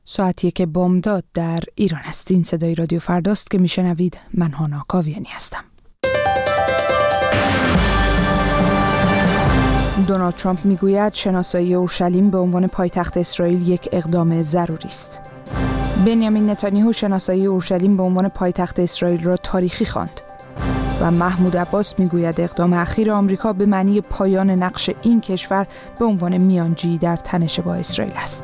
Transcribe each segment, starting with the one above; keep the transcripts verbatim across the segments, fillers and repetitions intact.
ساعتیه که بامداد در ایران است. این صدای رادیو فرداست که میشنوید. من هانا کاویانی هستم. دونالد ترامپ میگوید شناسایی اورشلیم به عنوان پایتخت اسرائیل یک اقدام ضروری است. بنیامین نتانیاهو شناسایی اورشلیم به عنوان پایتخت اسرائیل را تاریخی خواند. و محمود عباس میگوید اقدام اخیر آمریکا به معنی پایان نقش این کشور به عنوان میانجی در تنش با اسرائیل است.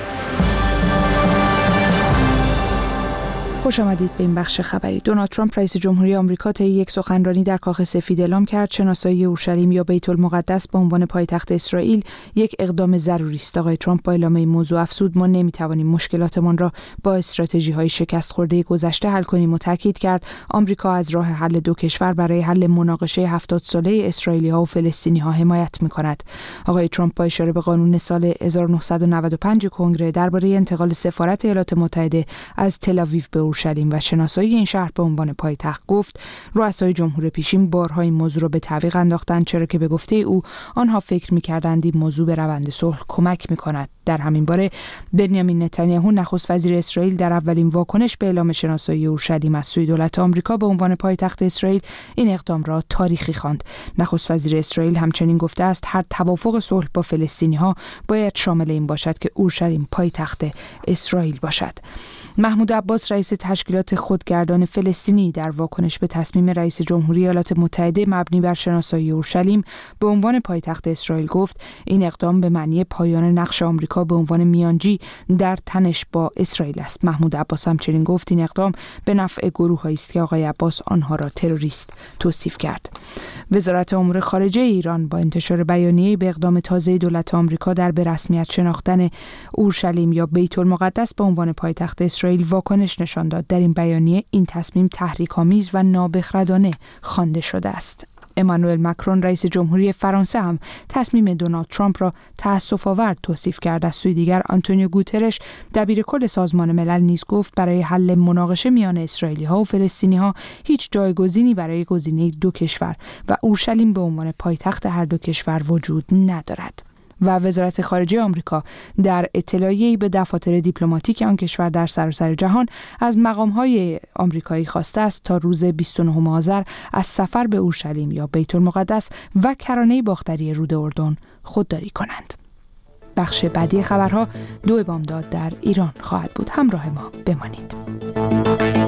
خوش آمدید به این بخش خبری. دونالد ترامپ رئیس جمهوری آمریکا طی یک سخنرانی در کاخ سفید اعلام کرد شناسایی اورشلیم یا بیت المقدس به عنوان پایتخت اسرائیل یک اقدام ضروری است. آقای ترامپ با اعلام این موضوع افزود ما نمیتوانیم مشکلاتمان را با استراتژی‌های شکست خورده گذشته حل کنیم و تاکید کرد آمریکا از راه حل دو کشور برای حل مناقشه هفتاد ساله اسرائیلی‌ها و فلسطینی‌ها حمایت می‌کند. آقای ترامپ با اشاره به قانون سال هزار و نهصد و نود و پنج کنگره درباره انتقال سفارت ایالات متحده از تل‌آویو به اورشلیم و شناسایی این شهر به عنوان پایتخت گفت رؤسای جمهور پیشین بارها این موضوع را به تعویق انداختند، چرا که به گفته او آنها فکر می‌کردند این موضوع به روند صلح کمک می‌کند. در همین باره بنیامین نتانیاهو نخست وزیر اسرائیل در اولین واکنش به اعلام شناسایی اورشلیم از سوی دولت آمریکا به عنوان پایتخت اسرائیل این اقدام را تاریخی خواند. نخست وزیر اسرائیل همچنین گفته است هر توافق صلح با فلسطینی‌ها باید شامل این باشد که اورشلیم پایتخت اسرائیل باشد. محمود عباس رئیس تشکیلات خودگردان فلسطینی در واکنش به تصمیم رئیس جمهوری ایالات متحده مبنی بر شناسایی اورشلیم به عنوان پایتخت اسرائیل گفت این اقدام به معنی پایان نقش آمریکا به عنوان میانجی در تنش با اسرائیل است. محمود عباس همچنین گفت این اقدام به نفع گروه‌هایی است که آقای عباس آنها را تروریست توصیف کرد. وزارت امور خارجه ایران با انتشار بیانیه‌ای به اقدام تازه دولت آمریکا در به رسمیت شناختن اورشلیم یا بیت المقدس به عنوان پایتخت اسرائیل واکنش نشان داد. در این بیانیه این تصمیم تحریک‌آمیز و نابخردانه خوانده شده است. امانوئل مکرون رئیس جمهوری فرانسه هم تصمیم دونالد ترامپ را تأسف‌آور توصیف کرد. از سوی دیگر آنتونیو گوترش دبیرکل سازمان ملل نیز گفت برای حل مناقشه میان اسرائیلی‌ها و فلسطینی‌ها هیچ جایگزینی برای گزینه دو کشور و اورشلیم به عنوان پایتخت هر دو کشور وجود ندارد. و وزارت خارجه آمریکا در اطلاعیه‌ای به دفاتر دیپلماتیک آن کشور در سراسر جهان از مقام‌های آمریکایی خواسته است تا روز بیست و نهم آذر از سفر به اورشلیم یا بیت المقدس و کرانه باختری رود اردن خودداری کنند. بخش بعدی خبرها دو بامداد در ایران خواهد بود. همراه ما بمانید.